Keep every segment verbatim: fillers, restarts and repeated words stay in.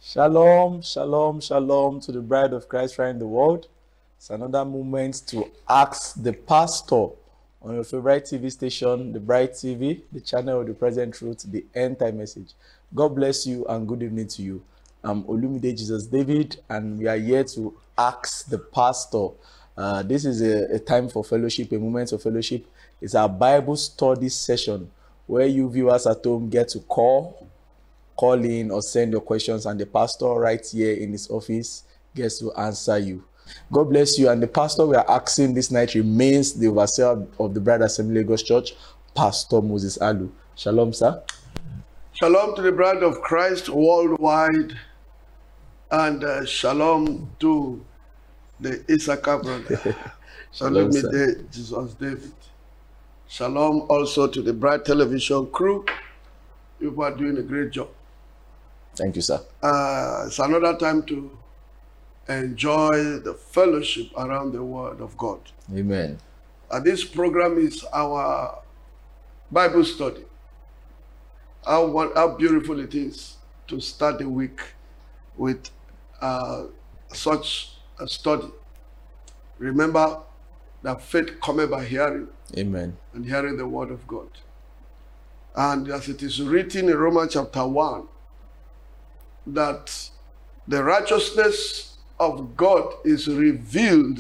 Shalom, shalom, shalom to the bride of Christ right in the world. It's another moment to ask the pastor on your favorite T V station, the Bright T V, the channel of the present truth, the end time message. God bless you and good evening to you. I'm Olumide Jesus David, and we are here to ask the pastor. Uh, this is a, a time for fellowship, a moment of fellowship. It's our Bible study session where you viewers at home get to call, call in or send your questions, and the pastor right here in his office gets to answer you. God bless you. And the pastor we are asking this night remains the overseer of the Bride Assembly Lagos Church, Pastor Moses Alu. Shalom, sir. Shalom to the bride of Christ worldwide, and uh, shalom to the Issachar brother. Shalom, Olumide sir. Jesus David. Shalom also to the Bright Television crew. You are doing a great job. Thank you, sir. Uh, it's another time to enjoy the fellowship around the Word of God. Amen. Uh, this program is our Bible study. How, how beautiful it is to start the week with uh, such a study. Remember that faith cometh by hearing, Amen. and hearing the Word of God. And as it is written in Romans chapter one, that the righteousness of God is revealed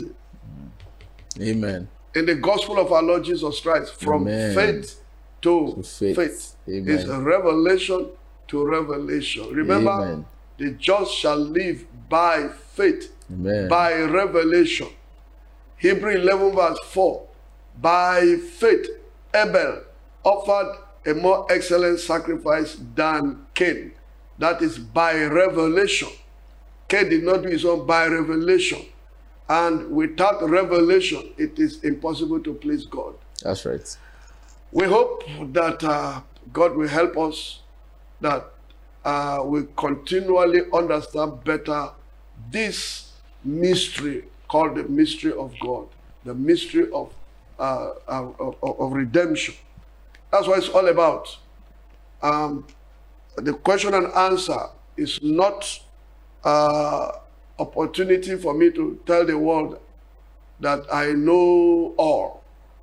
Amen. in the gospel of our Lord Jesus Christ, from Amen. faith to, To faith. faith. Amen. It's a revelation to revelation. Remember, Amen. the just shall live by faith, Amen. by revelation. Hebrew eleven verse four, by faith Abel offered a more excellent sacrifice than Cain. That is by revelation. Cain did not do his own, by revelation. And without revelation, it is impossible to please God. That's right. We hope that uh, God will help us, that uh, we continually understand better this mystery called the mystery of God, the mystery of, uh, of, of, of redemption. That's what it's all about. Um, the question and answer is not uh, opportunity for me to tell the world that I know all.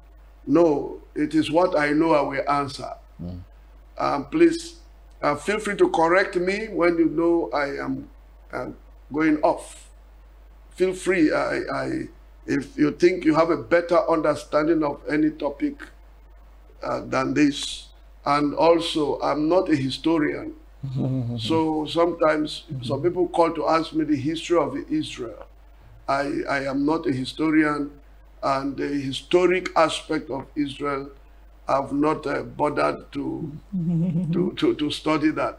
No, it is what I know I will answer. Mm. Um, please uh, feel free to correct me when you know I am uh, going off. Feel free. I, I, if you think you have a better understanding of any topic uh, than this. And also, I'm not a historian. So sometimes some people call to ask me the history of Israel. I, I am not a historian, and the historic aspect of Israel, I've not uh, bothered to, to, to, to study that.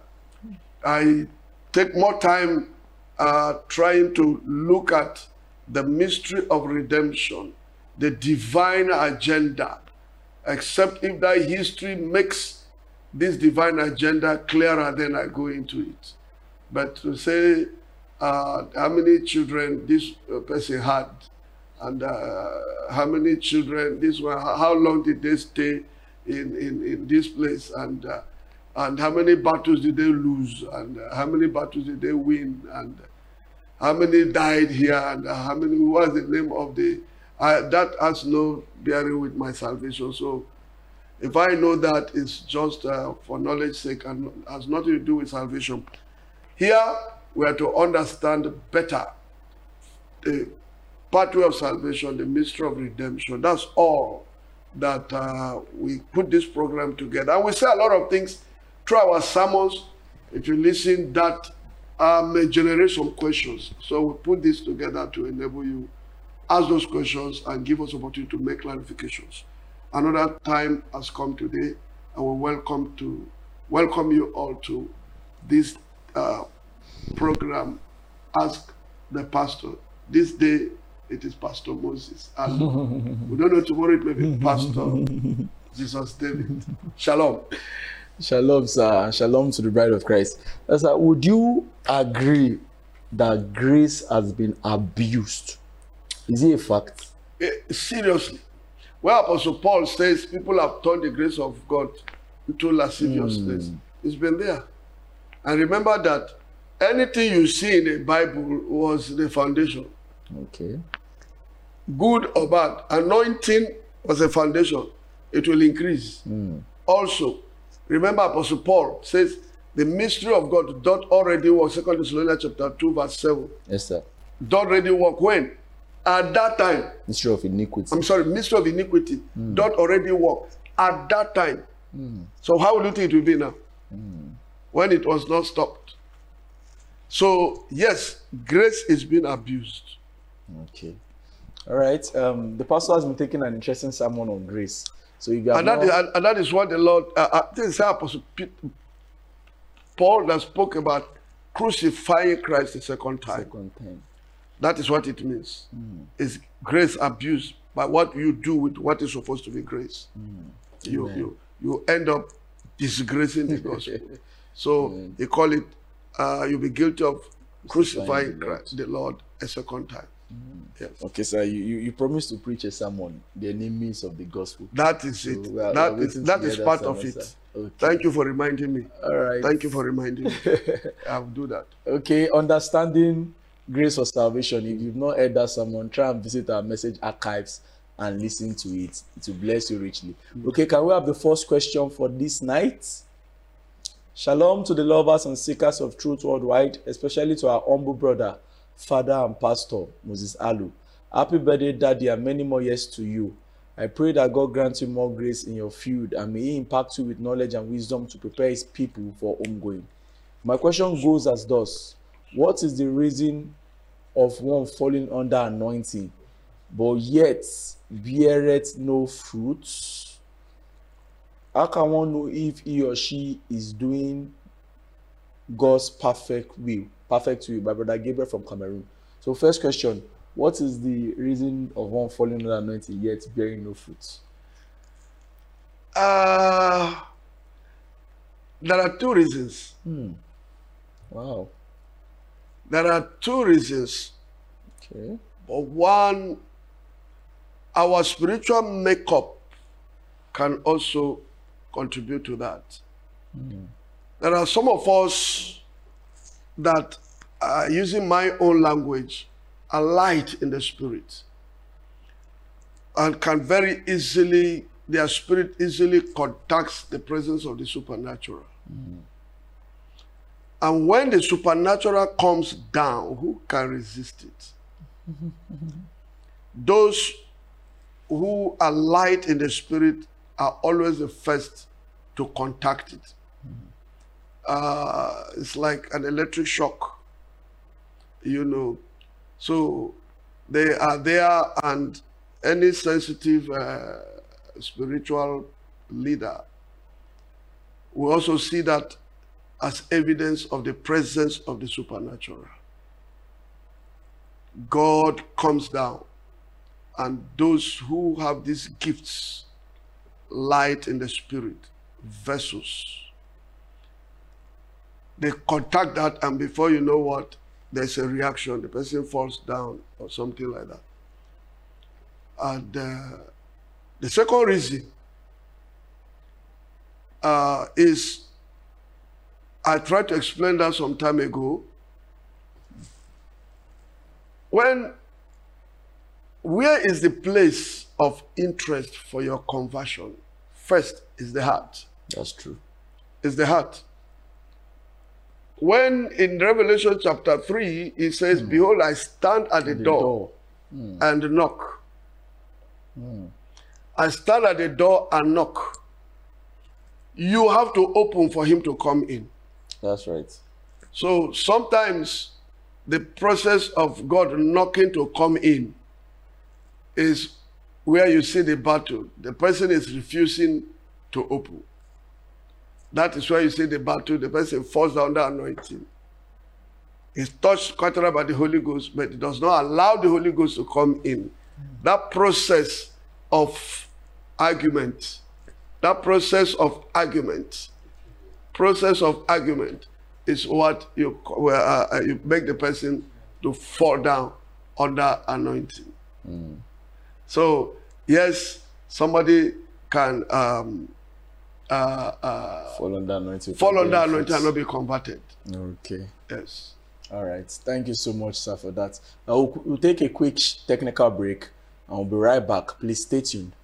I take more time uh, trying to look at the mystery of redemption, the divine agenda, except if that history makes this divine agenda clearer, then I go into it. But to say uh, how many children this person had, and uh, how many children this one, how long did they stay in, in, in this place, and uh, and how many battles did they lose, and uh, how many battles did they win, and how many died here, and uh, how many, what was the name of the, uh, that has no bearing with my salvation. So if I know that, it's just uh, for knowledge sake and has nothing to do with salvation. Here, we are to understand better the pathway of salvation, the mystery of redemption. That's all that uh, we put this program together. And we say a lot of things through our sermons. If you listen, that uh, may generate some questions. So we put this together to enable you ask those questions and give us opportunity to make clarifications. Another time has come today, and we welcome to welcome you all to this uh, program. Ask the pastor. This day it is Pastor Moses. And we don't know, tomorrow it may be Pastor Jesus David. Shalom. Shalom, sir. Shalom to the bride of Christ. Uh, sir, would you agree that grace has been abused? Is it a fact? Eh, seriously. Where Apostle Paul says people have turned the grace of God into lasciviousness, mm. it's been there. And remember that anything you see in the Bible was the foundation. Okay. Good or bad, anointing was a foundation. It will increase. Mm. Also, remember Apostle Paul says, the mystery of God doth already work. Second Thessalonians chapter two, verse seven. Yes, sir. Doth already work when? At that time. Mystery of iniquity. I'm sorry, mystery of iniquity Mm. doth already work at that time. Mm. So how will you think it will be now? Mm. When it was not stopped. So yes, grace is being abused. Okay. All right. Um, the pastor has been taking an interesting sermon on grace. So if you have And that, not... is, and, and that is what the Lord, uh, uh, this is how Apostle Peter, Paul that spoke about crucifying Christ the second time. Second time. That is what it means. Mm. Is grace abused by what you do with what is supposed to be grace. Mm. You, Amen. you you end up disgracing the gospel. So Amen. they call it, uh, you'll be guilty of Crucifying crucifying the Lord. Christ, the Lord a second time. Yes. Okay, sir. You, you you promised to preach a sermon, the enemies of the gospel. That is So it. we are- we that are is waiting that to is hear part sermon, of it. sir. Okay. Thank you for reminding me. All right. Thank you for reminding me. I'll do that. Okay, understanding grace for salvation. If you've not heard that sermon, try and visit our message archives and listen to it. It will bless you richly. Okay, can we have the first question for this night? Shalom to the lovers and seekers of truth worldwide, especially to our humble brother, father and pastor, Moses Alu. Happy birthday, Daddy, and many more years to you. I pray that God grants you more grace in your field and may He impact you with knowledge and wisdom to prepare His people for homegoing. My question goes as thus: what is the reason of one falling under anointing, but yet beareth no fruits? How can one know if he or she is doing God's perfect will? Perfect will, by Brother Gabriel from Cameroon. So, first question: what is the reason of one falling under anointing yet bearing no fruits? Uh, there are two reasons. Hmm. Wow. There are two reasons. Okay. But one, our spiritual makeup can also contribute to that. Hmm. There are some of us that, uh, using my own language, are light in the spirit and can very easily, their spirit easily contacts the presence of the supernatural. Hmm. And when the supernatural comes down, who can resist it? Those who are light in the spirit are always the first to contact it. Uh, it's like an electric shock, you know. So they are there, and any sensitive uh, spiritual leader will also see that as evidence of the presence of the supernatural. God comes down, and those who have these gifts, light in the spirit, vessels, they contact that, and before you know what, there's a reaction. The person falls down or something like that. And uh, the second reason uh, is, I tried to explain that some time ago. When, where is the place of interest for your conversion? First is the heart. That's true. It's the heart. When in Revelation chapter three, it says, mm. Behold, I stand at the, the door, door. Mm. and knock. Mm. I stand at the door and knock. You have to open for him to come in. That's right. So sometimes the process of God knocking to come in is where you see the battle. The person is refusing to open. That is where you see the battle. The person falls down the anointing. He's touched quite a lot by the Holy Ghost, but it does not allow the Holy Ghost to come in. That process of argument, that process of argument, process of argument is what you, uh, you make the person to fall down under anointing. Mm. So, yes, somebody can um, uh, uh, fall under anointing, fall under anointing and not be converted. Okay. Yes. All right. Thank you so much, sir, for that. Uh, we'll, we'll take a quick technical break and we'll be right back. Please stay tuned.